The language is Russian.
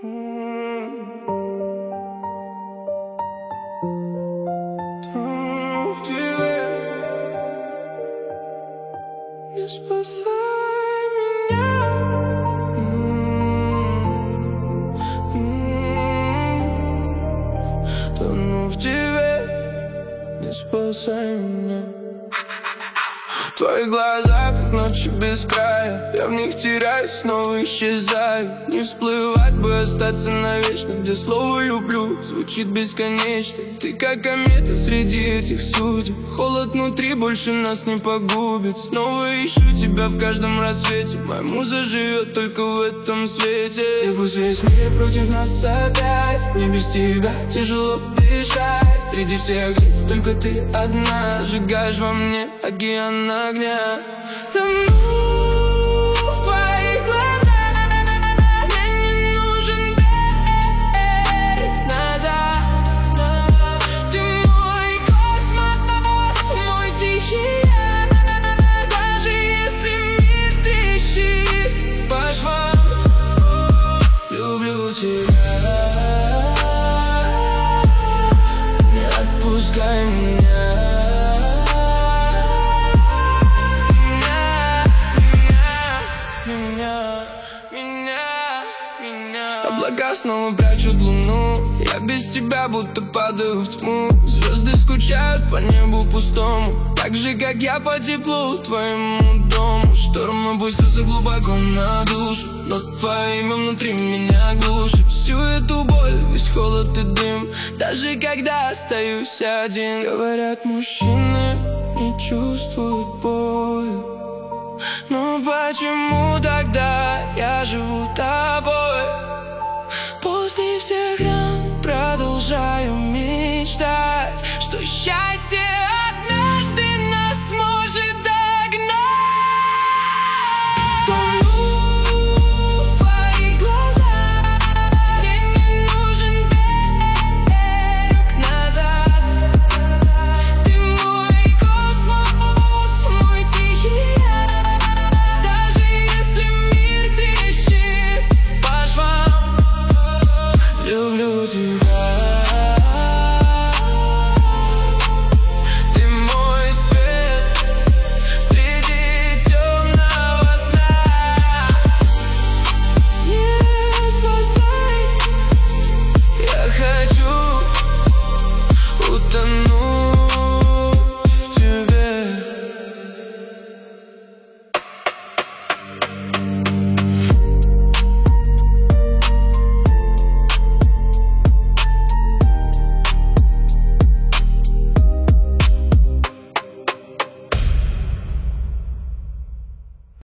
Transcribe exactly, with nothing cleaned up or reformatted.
Не спасай меня, тону в тебе, не спасай меня. Твои глаза, как ночи без края, я в них теряюсь, снова исчезаю. Не всплывать бы, остаться навечно, где слово «люблю» звучит бесконечно. Ты как комета среди этих судеб, холод внутри больше нас не погубит. Снова ищу тебя в каждом рассвете, моя муза живет только в этом свете. И пусть весь мир против нас опять, мне без тебя тяжело дышать. Среди всех лиц только ты одна, зажигаешь во мне океан огня. Тону в твоих глазах, мне не нужен берег назад. Ты мой космос, мой тихий океан. Даже если мир трещит по швам, люблю тебя. Не отпускай меня. Облака снова прячут луну, я без тебя будто падаю в тьму. Звезды скучают по небу пустому, так же, как я по теплу твоему дому. Шторм опустился глубоко на душу, но твое имя внутри меня глушит всю эту боль, весь холод и дым, даже когда остаюсь один. Говорят, мужчины не чувствуют боль, но почему тогда я живу тобой?